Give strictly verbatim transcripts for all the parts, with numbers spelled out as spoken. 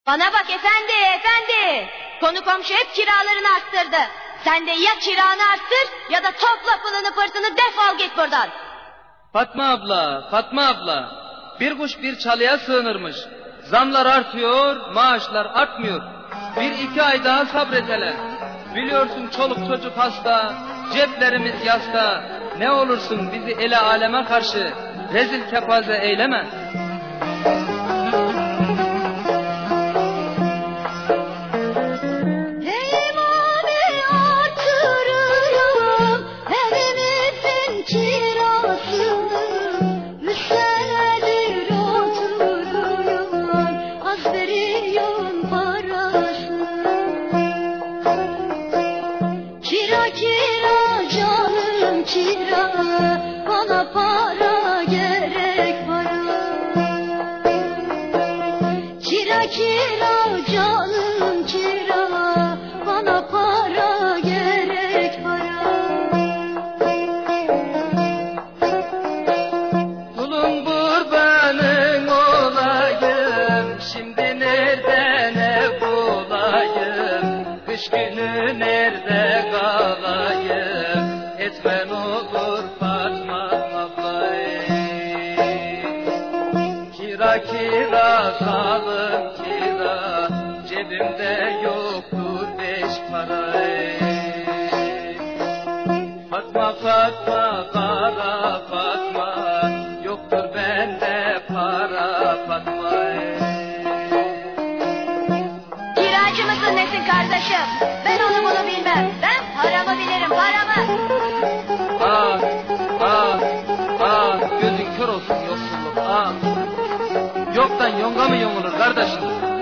Bana bak efendi, efendi. Konu komşu hep kiralarını arttırdı. Sen de ya kiranı arttır ya da topla pılını pırtını defol git buradan. Fatma abla, Fatma abla. Bir kuş bir çalıya sığınırmış. Zamlar artıyor, maaşlar artmıyor. Bir iki ay daha sabret hele. Biliyorsun çoluk çocuk hasta, ceplerimiz yasta. Ne olursun bizi ele aleme karşı rezil kepaze eyleme. Bana para gerek para. Kira kira canım kira, bana para gerek para. Kulun kurbanın olayım, şimdi nerede ne bulayım, kış günü nerede kalayım, etmen olur Fatma ablayı. Kira kira salım kira, cebimde yoktur beş parayı. Fatma Fatma para Fatma, yoktur bende para Fatma. Kiracı mısın nesin kardeşim? Ben onu bunu bilmem. Ben paramı bilirim, paramı. Ah, ah, ah, gözün kör olsun yoksulluk, ah. Yoktan yonga mı yongulur kardeşim?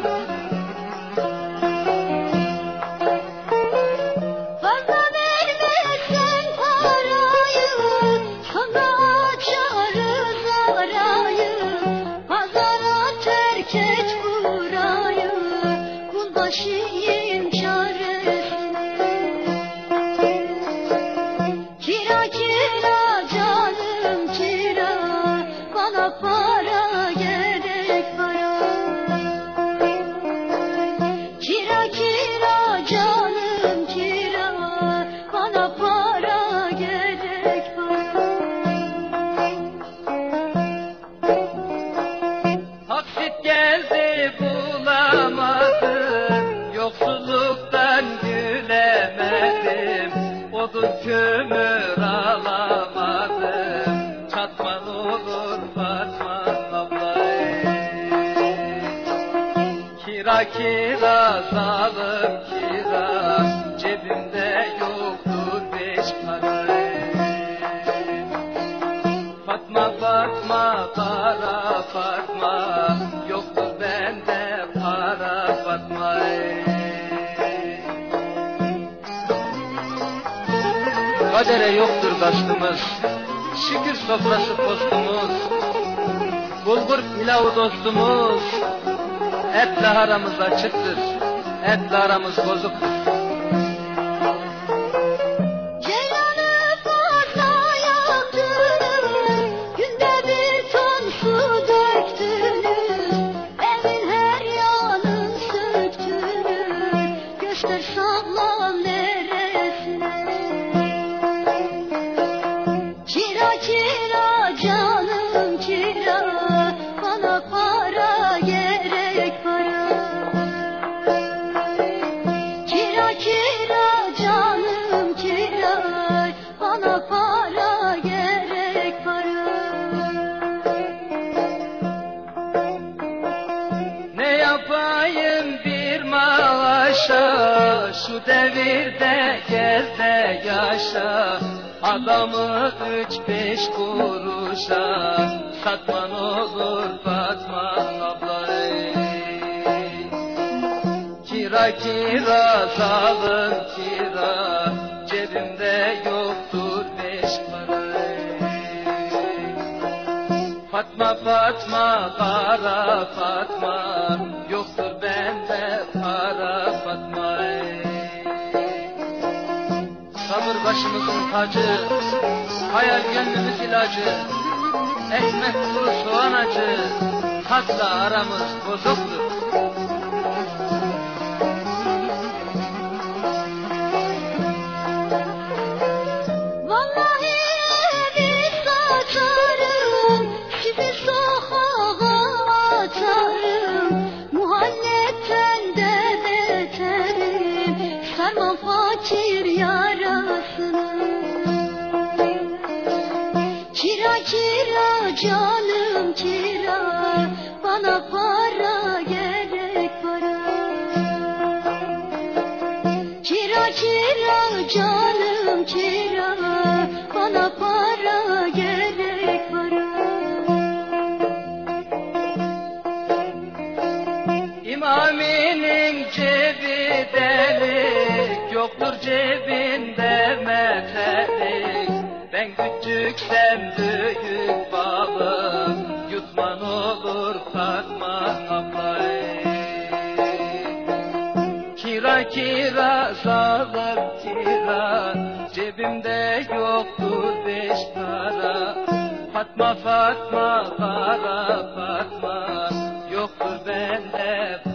Fazla vermezsen parayı, sana açarız arayı. Pazara terk et burayı, kul başıyım çaresine. Kira kira canım kira, bana para gerek para. Kira kira canım kira, bana para gerek para. Taksit geldi bulamadım, yoksulluktan gülemedim, odun kömür alamadım, çatman olur Fatma ablayı. Kira kira zalim kira, cebimde yoktur beş parayı. Fatma Fatma para Fatma, yoktur bende para Fatma. Kadere yoktur kastımız, şükür sofrası postumuz, bulgur pilavı dostumuz, etle aramız açıktır, etle aramız bozuktur. Ceylanı fazla yaktınız, günde bir ton su döktünüz. Evin her yanın söktünüz, göster sağlam neresine. Kira kira canım kira, bana para gerek para. Kira kira canım kira, bana para gerek para. Ne yapayım bir maaşa, şu devirde gez de yaşa, adamı üç beş kuruşa, satman olur Fatma ablayı. Kira kira zalim kira, cebimde yoktur beş parayı. Fatma Fatma para Fatma, yoktur bende para Fatma. Sabır başımızın tacı, hayal gönlümüz ilacı, ekmek kuru soğan acı, tatla aramız bozuktur. canım kira, bana para gerek para. Kira kira canım kira, bana para gerek para. İmaminin cebi delik, yoktur cebinde metelik. Ben küçüksem büyük babam, yutman olur Fatma ablayı. Kira kira sağlar kira, cebimde yoktur beş para. Fatma Fatma para Fatma, yoktur bende